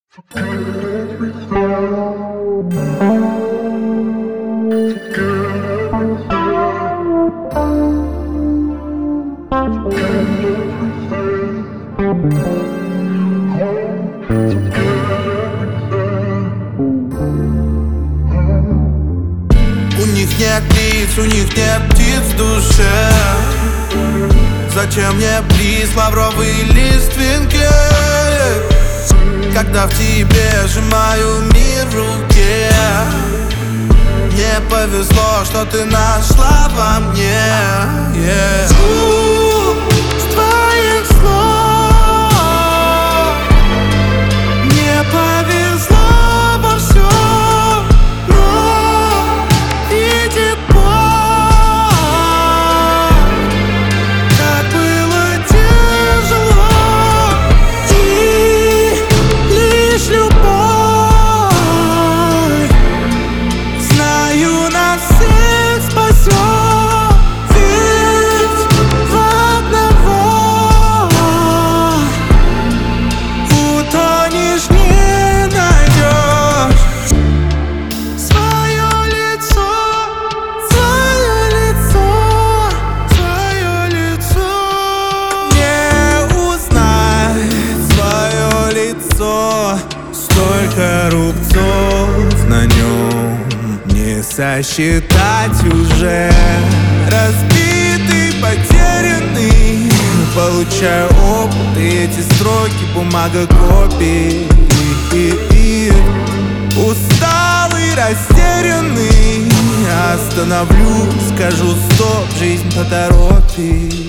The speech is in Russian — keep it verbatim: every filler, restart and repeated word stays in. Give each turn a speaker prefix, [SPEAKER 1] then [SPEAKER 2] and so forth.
[SPEAKER 1] У них нет лиц, у них нет птиц в душе. Зачем мне приз лавровой листвинки, когда в тебе сжимаю мир в руке? Мне повезло, что ты нашла во мне, yeah. С твоих слов мне повезло во всем, но видит Бог, как было тяжело, и лишь любовь, знаю, нас всех спасет, ведь в одного утонешь, не найдешь. Свое лицо, свое лицо, свое лицо, не узнать свое лицо. Столько рубцов на нем не сосчитать уже. Разбитый, потерянный, получаю опыт, и эти строки бумага копий. Усталый, растерянный, остановлюсь, скажу стоп, жизнь поторопит.